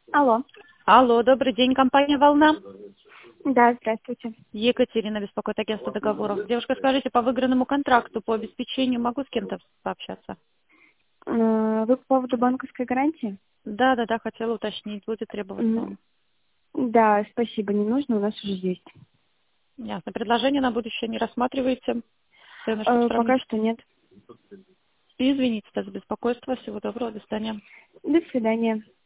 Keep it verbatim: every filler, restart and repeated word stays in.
Алло. Алло, добрый день, компания «Волна». Да, здравствуйте. Екатерина беспокоит, агентство договоров. Девушка, скажите, по выигранному контракту, по обеспечению могу с кем-то пообщаться? Э, Вы по поводу банковской гарантии? Да, да, да, хотела уточнить, будет требоваться М, он. Да, спасибо, не нужно, у нас уже есть. Ясно. Предложение на будущее не рассматриваете? Цены, чтобы Э, сравнить. Пока что нет. Извините за беспокойство. Всего доброго, до свидания. До свидания.